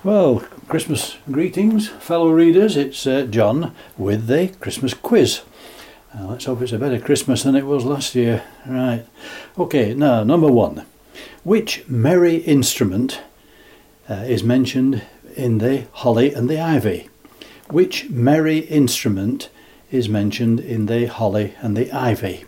Well, Christmas greetings, fellow readers. It's John with the Christmas quiz. Let's hope it's a better Christmas than it was last year. Right. Okay, now, number one. Which merry instrument is mentioned in the holly and the ivy? Which merry instrument is mentioned in the holly and the ivy?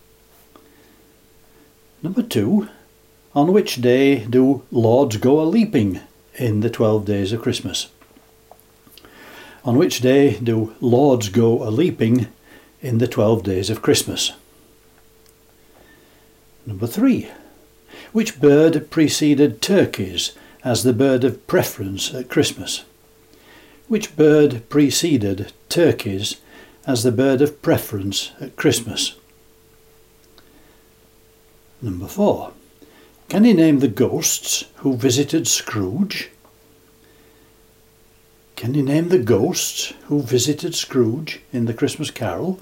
Number two. On which day do lords go a-leaping in the 12 days of Christmas? On which day do lords go a-leaping in the 12 days of Christmas? Number three. Which bird preceded turkeys as the bird of preference at Christmas? Which bird preceded turkeys as the bird of preference at Christmas? Number four. Can you name the ghosts who visited Scrooge? Can you name the ghosts who visited Scrooge in the Christmas Carol?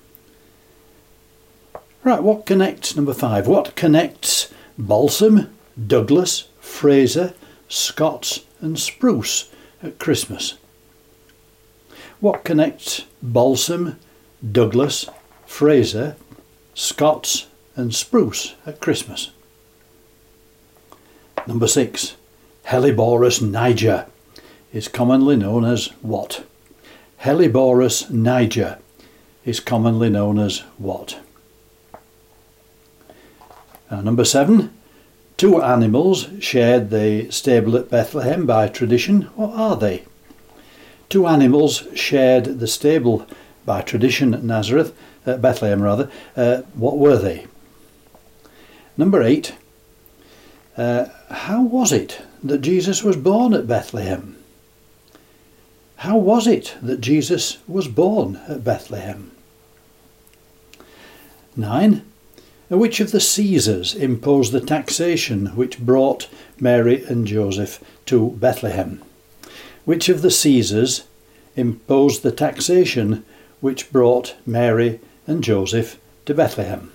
Right, number five, what connects balsam, Douglas, Fraser, Scots and spruce at Christmas? What connects balsam, Douglas, Fraser, Scots and spruce at Christmas? Number six, Helleborus niger is commonly known as what? Helleborus niger is commonly known as what? Number seven, two animals shared the stable at Bethlehem by tradition. What are they? Two animals shared the stable by tradition at Bethlehem rather. What were they? Number eight, how was it that Jesus was born at Bethlehem? How was it that Jesus was born at Bethlehem? 9. Which of the Caesars imposed the taxation which brought Mary and Joseph to Bethlehem? Which of the Caesars imposed the taxation which brought Mary and Joseph to Bethlehem?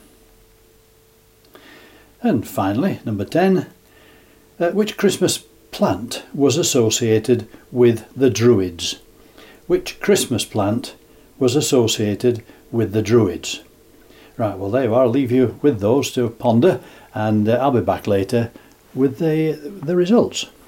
And finally, number 10, which Christmas plant was associated with the Druids? Which Christmas plant was associated with the Druids? Right, well there you are. I'll leave you with those to ponder, and I'll be back later with the results.